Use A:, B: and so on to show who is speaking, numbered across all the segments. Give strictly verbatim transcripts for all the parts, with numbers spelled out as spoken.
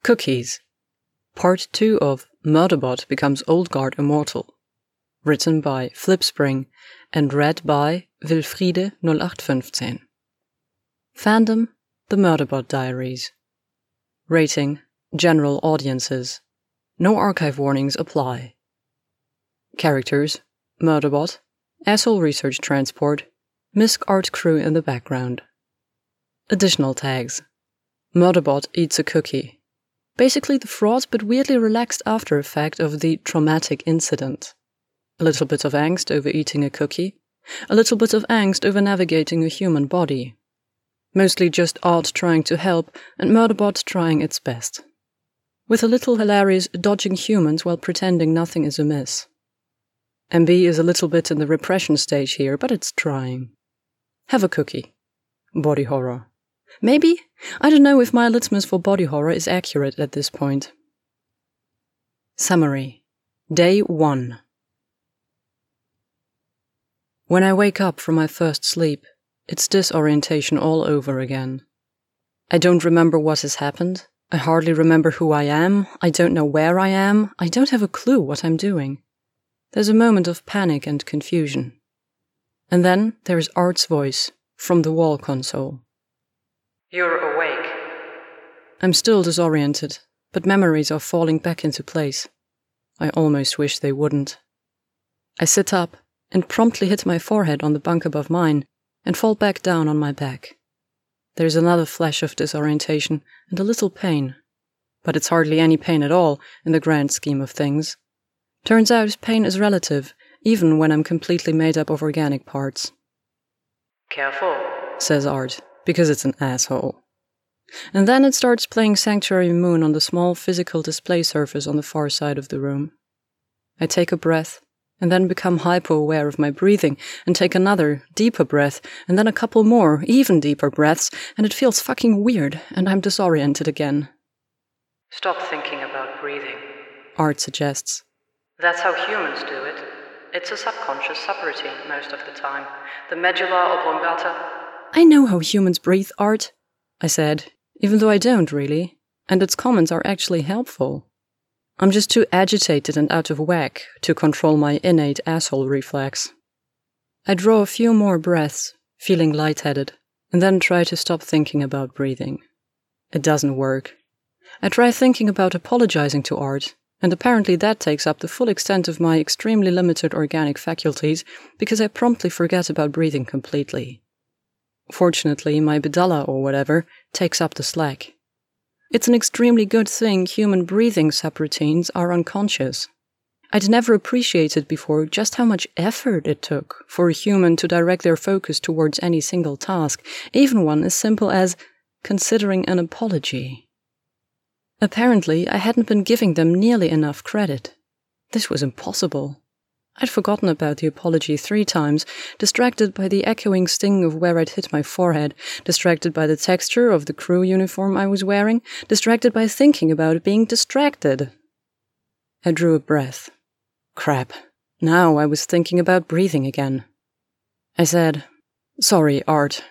A: Cookies. Part two of Murderbot Becomes Oldguard Immortal. Written by Flipspring and read by Wilfriede null acht fünfzehn. Fandom: The Murderbot Diaries. Rating: General Audiences. No archive warnings apply. Characters: Murderbot, Asshole Research Transport, Misc Art Crew in the background. Additional tags: Murderbot eats a cookie. Basically the fraught but weirdly relaxed after effect of the traumatic incident. A little bit of angst over eating a cookie. A little bit of angst over navigating a human body. Mostly just Art trying to help and Murderbot trying its best. With a little hilarious dodging humans while pretending nothing is amiss. M B is a little bit in the repression stage here, but it's trying. Have a cookie. Body horror. Maybe? I don't know if my litmus for body horror is accurate at this point. Summary. Day one. When I wake up from my first sleep, it's disorientation all over again. I don't remember what has happened. I hardly remember who I am. I don't know where I am. I don't have a clue what I'm doing. There's a moment of panic and confusion. And then there's Art's voice from the wall console.
B: You're awake.
A: I'm still disoriented, but memories are falling back into place. I almost wish they wouldn't. I sit up and promptly hit my forehead on the bunk above mine and fall back down on my back. There's another flash of disorientation and a little pain, but it's hardly any pain at all in the grand scheme of things. Turns out pain is relative, even when I'm completely made up of organic parts.
B: Careful,
A: says Art, because it's an asshole. And then it starts playing Sanctuary Moon on the small physical display surface on the far side of the room. I take a breath, and then become hypo-aware of my breathing, and take another, deeper breath, and then a couple more, even deeper breaths, and it feels fucking weird, and I'm disoriented again.
B: Stop thinking about breathing,
A: Art suggests.
B: That's how humans do it. It's a subconscious subroutine most of the time. The medulla oblongata.
A: I know how humans breathe, Art, I said, even though I don't really, and its comments are actually helpful. I'm just too agitated and out of whack to control my innate asshole reflex. I draw a few more breaths, feeling lightheaded, and then try to stop thinking about breathing. It doesn't work. I try thinking about apologizing to Art, and apparently that takes up the full extent of my extremely limited organic faculties because I promptly forget about breathing completely. Fortunately, my medulla or whatever takes up the slack. It's an extremely good thing human breathing subroutines are unconscious. I'd never appreciated before just how much effort it took for a human to direct their focus towards any single task, even one as simple as considering an apology. Apparently, I hadn't been giving them nearly enough credit. This was impossible. I'd forgotten about the apology three times, distracted by the echoing sting of where I'd hit my forehead, distracted by the texture of the crew uniform I was wearing, distracted by thinking about being distracted. I drew a breath. Crap. Now I was thinking about breathing again. I said, "Sorry, Art."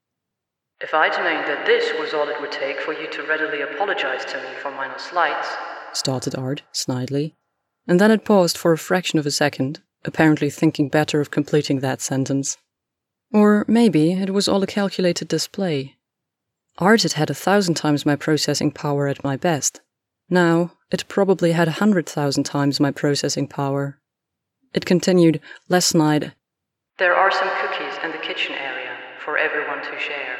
B: If I'd known that this was all it would take for you to readily apologize to me for minor slights,
A: started Art, snidely. And then it paused for a fraction of a second, apparently thinking better of completing that sentence. Or maybe it was all a calculated display. Art had had a thousand times my processing power at my best. Now, it probably had a hundred thousand times my processing power. It continued, less snide.
B: There are some cookies in the kitchen area for everyone to share.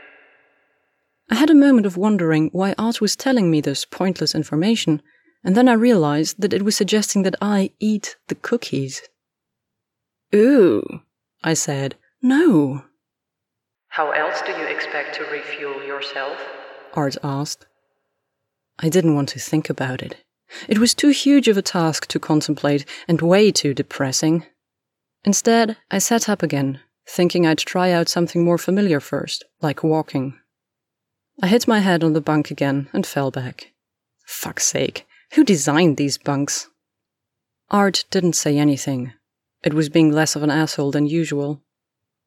A: I had a moment of wondering why Art was telling me this pointless information, and then I realized that it was suggesting that I eat the cookies. Ooh, I said. No.
B: How else do you expect to refuel yourself?
A: Art asked. I didn't want to think about it. It was too huge of a task to contemplate and way too depressing. Instead, I sat up again, thinking I'd try out something more familiar first, like walking. I hit my head on the bunk again and fell back. Fuck's sake. Who designed these bunks? Art didn't say anything. It was being less of an asshole than usual.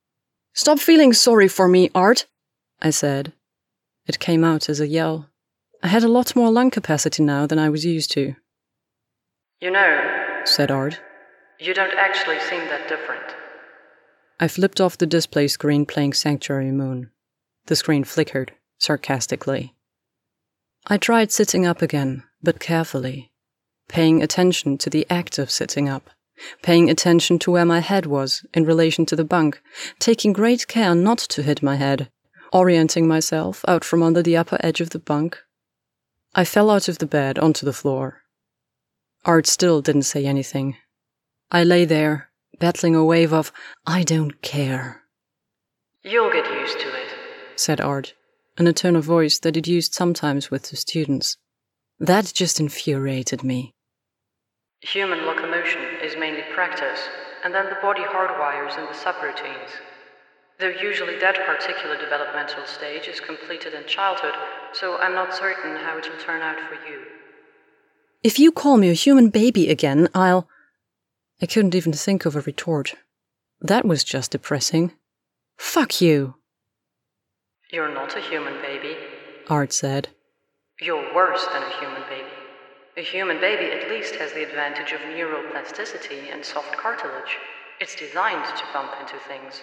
A: Stop feeling sorry for me, Art, I said. It came out as a yell. I had a lot more lung capacity now than I was used to.
B: You know,
A: said Art,
B: you don't actually seem that different.
A: I flipped off the display screen playing Sanctuary Moon. The screen flickered, sarcastically. I tried sitting up again, but carefully, paying attention to the act of sitting up, paying attention to where my head was in relation to the bunk, taking great care not to hit my head, orienting myself out from under the upper edge of the bunk. I fell out of the bed onto the floor. Art still didn't say anything. I lay there, battling a wave of, I don't care.
B: You'll get used to it,
A: said Art, in a tone of voice that he'd used sometimes with the students. That just infuriated me.
B: Human locomotion is mainly practice, and then the body hardwires in the subroutines. Though usually that particular developmental stage is completed in childhood, so I'm not certain how it will turn out for you.
A: If you call me a human baby again, I'll... I couldn't even think of a retort. That was just depressing. Fuck you.
B: You're not a human baby,
A: Art said.
B: You're worse than a human baby. A human baby at least has the advantage of neural plasticity and soft cartilage. It's designed to bump into things.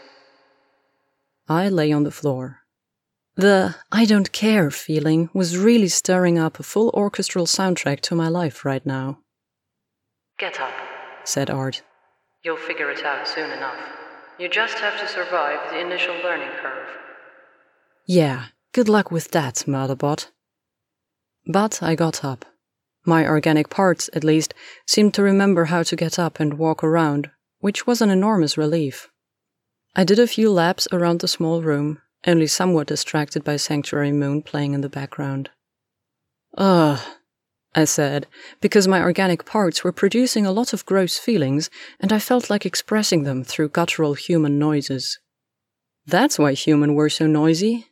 A: I lay on the floor. The I don't care feeling was really stirring up a full orchestral soundtrack to my life right now.
B: Get up,
A: said Art.
B: You'll figure it out soon enough. You just have to survive the initial learning curve.
A: Yeah, good luck with that, Murderbot. But I got up. My organic parts, at least, seemed to remember how to get up and walk around, which was an enormous relief. I did a few laps around the small room, only somewhat distracted by Sanctuary Moon playing in the background. Ugh, I said, because my organic parts were producing a lot of gross feelings, and I felt like expressing them through guttural human noises. That's why human were so noisy.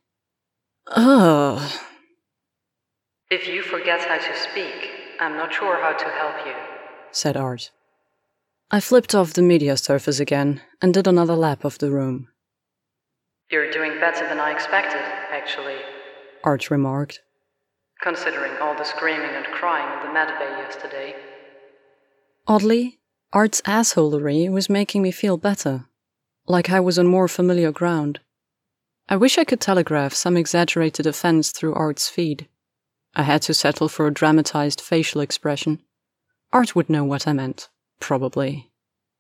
A: Ugh.
B: If you forget how to speak, I'm not sure how to help you,
A: said Art. I flipped off the media surface again and did another lap of the room.
B: You're doing better than I expected, actually,
A: Art remarked.
B: Considering all the screaming and crying in the med bay yesterday.
A: Oddly, Art's assholery was making me feel better, like I was on more familiar ground. I wish I could telegraph some exaggerated offense through Art's feed. I had to settle for a dramatized facial expression. Art would know what I meant, probably.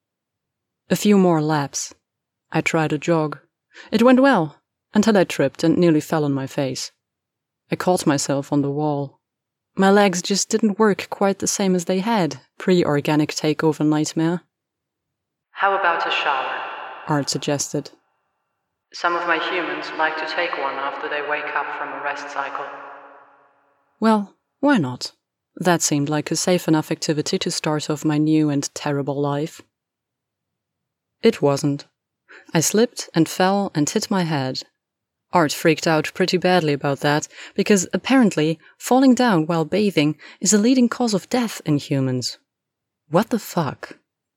A: A few more laps. I tried a jog. It went well, until I tripped and nearly fell on my face. I caught myself on the wall. My legs just didn't work quite the same as they had, pre-organic takeover nightmare.
B: How about a shower?
A: Art suggested.
B: Some of my humans like to take one after they wake up from a rest cycle.
A: Well, why not? That seemed like a safe enough activity to start off my new and terrible life. It wasn't. I slipped and fell and hit my head. Art freaked out pretty badly about that, because apparently falling down while bathing is a leading cause of death in humans. What the fuck?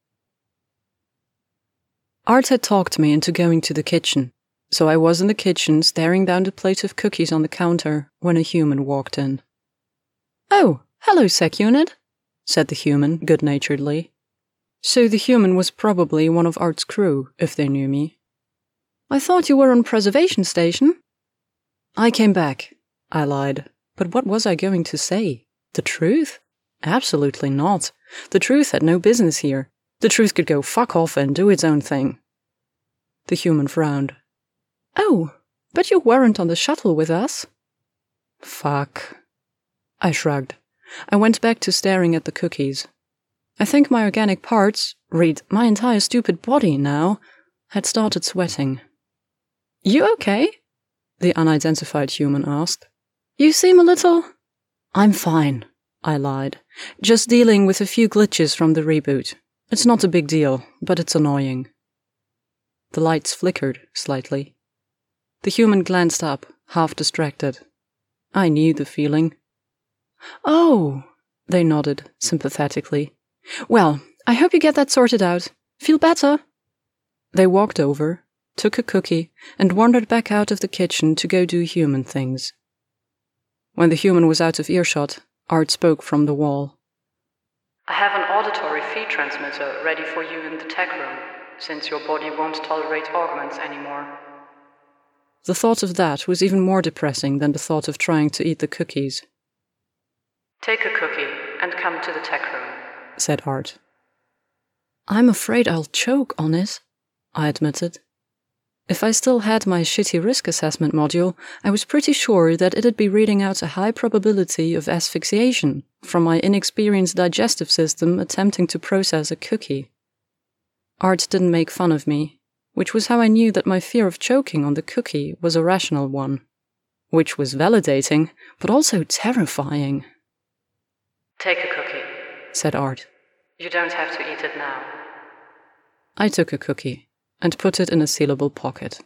A: Art had talked me into going to the kitchen, so I was in the kitchen staring down the plate of cookies on the counter when a human walked in. Oh, hello, Sec Unit, said the human good-naturedly. So the human was probably one of Art's crew, if they knew me. I thought you were on preservation station. I came back, I lied. But what was I going to say? The truth? Absolutely not. The truth had no business here. The truth could go fuck off and do its own thing. The human frowned. Oh, but you weren't on the shuttle with us. Fuck. I shrugged. I went back to staring at the cookies. I think my organic parts, read my entire stupid body now, had started sweating. You okay? The unidentified human asked. You seem a little... I'm fine, I lied. Just dealing with a few glitches from the reboot. It's not a big deal, but it's annoying. The lights flickered slightly. The human glanced up, half distracted. I knew the feeling. Oh, they nodded sympathetically. Well, I hope you get that sorted out. Feel better? They walked over, took a cookie, and wandered back out of the kitchen to go do human things. When the human was out of earshot, Art spoke from the wall.
B: I have an auditory feed transmitter ready for you in the tech room, since your body won't tolerate augments anymore.
A: The thought of that was even more depressing than the thought of trying to eat the cookies.
B: Take a cookie and come to the tech room,
A: said Art. I'm afraid I'll choke on it, I admitted. If I still had my shitty risk assessment module, I was pretty sure that it'd be reading out a high probability of asphyxiation from my inexperienced digestive system attempting to process a cookie. Art didn't make fun of me, which was how I knew that my fear of choking on the cookie was a rational one. Which was validating, but also terrifying.
B: Take a cookie,
A: said Art.
B: You don't have to eat it now.
A: I took a cookie and put it in a sealable pocket.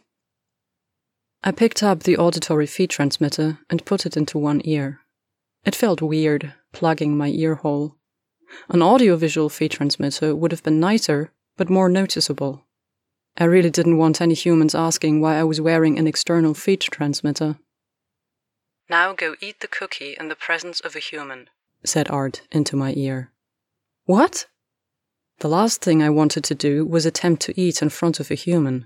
A: I picked up the auditory feed transmitter and put it into one ear. It felt weird, plugging my ear hole. An audiovisual feed transmitter would have been nicer, but more noticeable. I really didn't want any humans asking why I was wearing an external feed transmitter.
B: Now go eat the cookie in the presence of a human,
A: said Art into my ear. What? The last thing I wanted to do was attempt to eat in front of a human.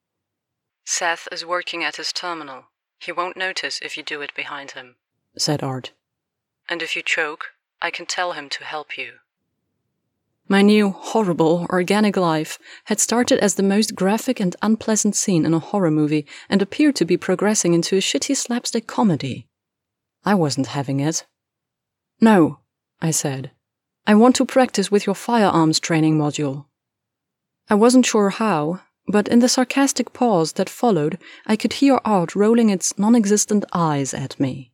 B: Seth is working at his terminal. He won't notice if you do it behind him,
A: said Art.
B: And if you choke, I can tell him to help you.
A: My new, horrible, organic life had started as the most graphic and unpleasant scene in a horror movie and appeared to be progressing into a shitty slapstick comedy. I wasn't having it. No, I said. I want to practice with your firearms training module. I wasn't sure how, but in the sarcastic pause that followed, I could hear Art rolling its non-existent eyes at me.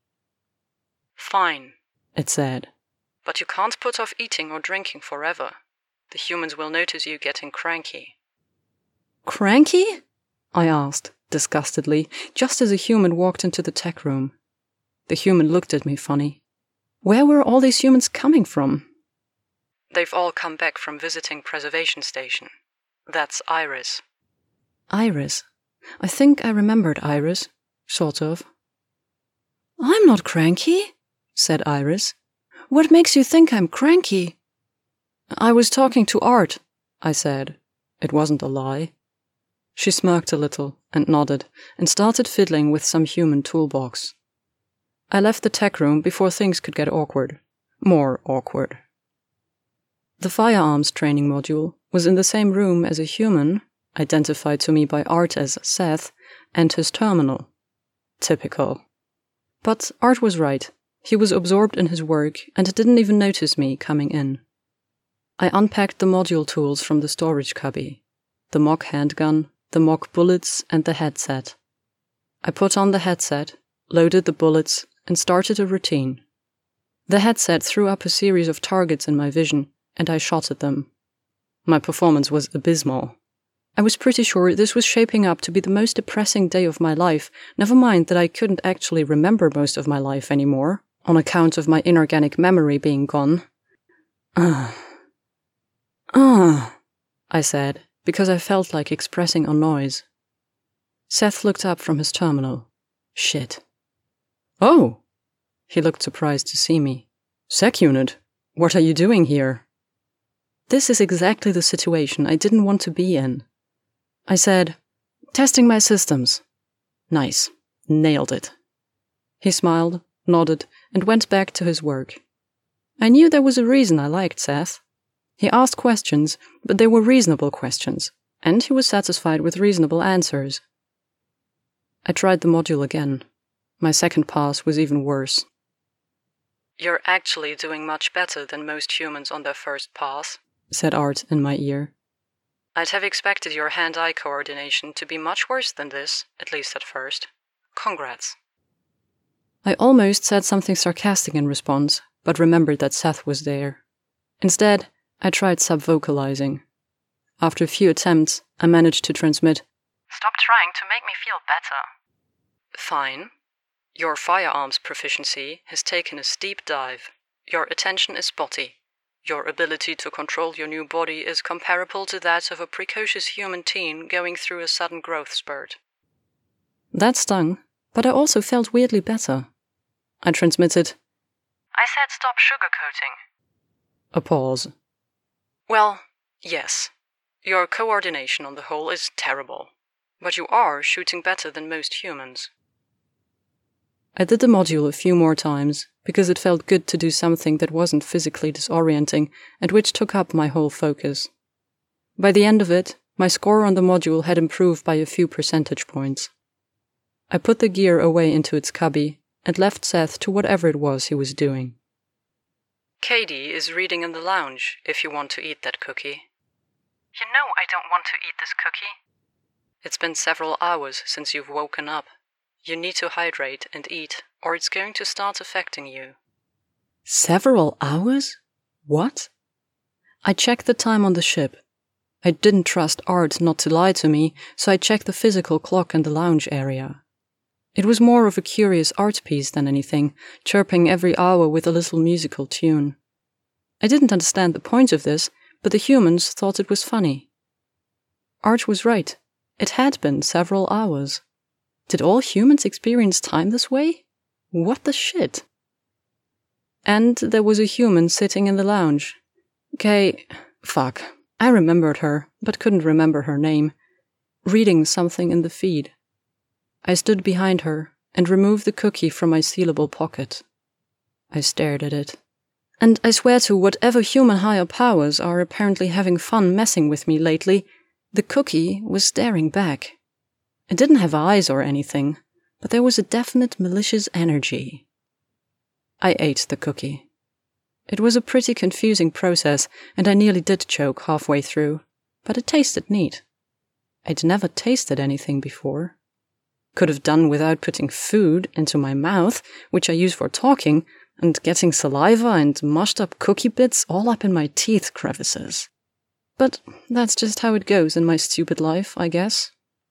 B: Fine,
A: it said.
B: But you can't put off eating or drinking forever. The humans will notice you getting cranky.
A: Cranky? I asked, disgustedly, just as a human walked into the tech room. The human looked at me funny. Where were all these humans coming from?
B: They've all come back from visiting Preservation Station. That's Iris.
A: Iris? I think I remembered Iris. Sort of. I'm not cranky, said Iris. What makes you think I'm cranky? I was talking to Art, I said. It wasn't a lie. She smirked a little and nodded and started fiddling with some human toolbox. I left the tech room before things could get awkward. More awkward. The firearms training module was in the same room as a human, identified to me by Art as Seth, and his terminal. Typical. But Art was right. He was absorbed in his work and didn't even notice me coming in. I unpacked the module tools from the storage cubby. The mock handgun, the mock bullets, and the headset. I put on the headset, loaded the bullets, and started a routine. The headset threw up a series of targets in my vision, and I shot at them. My performance was abysmal. I was pretty sure this was shaping up to be the most depressing day of my life, never mind that I couldn't actually remember most of my life anymore, on account of my inorganic memory being gone. Ah. Ah, I said, because I felt like expressing a noise. Seth looked up from his terminal. Shit. Oh! He looked surprised to see me. Sec unit, what are you doing here? This is exactly the situation I didn't want to be in. I said, testing my systems. Nice. Nailed it. He smiled, nodded, and went back to his work. I knew there was a reason I liked Seth. He asked questions, but they were reasonable questions, and he was satisfied with reasonable answers. I tried the module again. My second pass was even worse.
B: You're actually doing much better than most humans on their first pass,
A: said Art in my ear.
B: I'd have expected your hand-eye coordination to be much worse than this, at least at first. Congrats.
A: I almost said something sarcastic in response, but remembered that Seth was there. Instead, I tried sub-vocalizing. After a few attempts, I managed to transmit,
B: Stop trying to make me feel better. Fine. Your firearms proficiency has taken a steep dive. Your attention is spotty. Your ability to control your new body is comparable to that of a precocious human teen going through a sudden growth spurt.
A: That stung, but I also felt weirdly better. I transmitted.
B: I said stop sugarcoating.
A: A pause.
B: Well, yes. Your coordination on the whole is terrible. But you are shooting better than most humans.
A: I did the module a few more times, because it felt good to do something that wasn't physically disorienting and which took up my whole focus. By the end of it, my score on the module had improved by a few percentage points. I put the gear away into its cubby and left Seth to whatever it was he was doing.
B: Katie is reading in the lounge if you want to eat that cookie. You know I don't want to eat this cookie. It's been several hours since you've woken up. You need to hydrate and eat, or it's going to start affecting you.
A: Several hours? What? I checked the time on the ship. I didn't trust Art not to lie to me, so I checked the physical clock in the lounge area. It was more of a curious art piece than anything, chirping every hour with a little musical tune. I didn't understand the point of this, but the humans thought it was funny. Art was right. It had been several hours. Did all humans experience time this way? What the shit? And there was a human sitting in the lounge. Kay, fuck, I remembered her, but couldn't remember her name, reading something in the feed. I stood behind her and removed the cookie from my sealable pocket. I stared at it. And I swear to whatever human higher powers are apparently having fun messing with me lately, the cookie was staring back. It didn't have eyes or anything, but there was a definite malicious energy. I ate the cookie. It was a pretty confusing process, and I nearly did choke halfway through, but it tasted neat. I'd never tasted anything before. Could have done without putting food into my mouth, which I use for talking, and getting saliva and mushed up cookie bits all up in my teeth crevices. But that's just how it goes in my stupid life, I guess.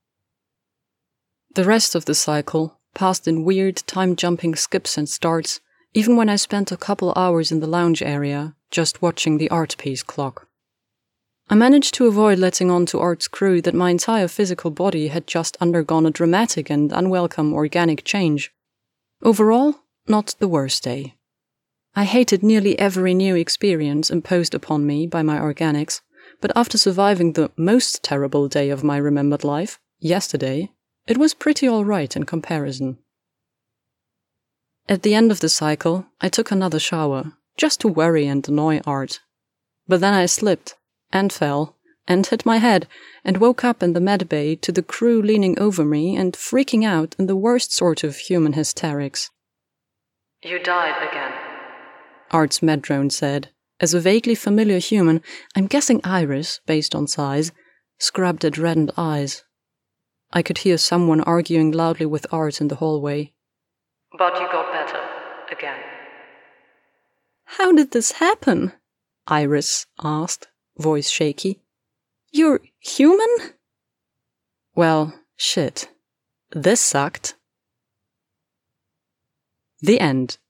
A: The rest of the cycle passed in weird time-jumping skips and starts, even when I spent a couple hours in the lounge area, just watching the art piece clock. I managed to avoid letting on to Art's crew that my entire physical body had just undergone a dramatic and unwelcome organic change. Overall, not the worst day. I hated nearly every new experience imposed upon me by my organics, but after surviving the most terrible day of my remembered life, yesterday, it was pretty all right in comparison. At the end of the cycle, I took another shower, just to worry and annoy Art. But then I slipped, and fell, and hit my head, and woke up in the medbay to the crew leaning over me and freaking out in the worst sort of human hysterics.
B: You died again,
A: Art's medrone said, as a vaguely familiar human, I'm guessing Iris, based on size, scrubbed at reddened eyes. I could hear someone arguing loudly with Art in the hallway.
B: But you got better, again.
A: How did this happen? Iris asked, voice shaky. You're human? Well, shit. This sucked. The end.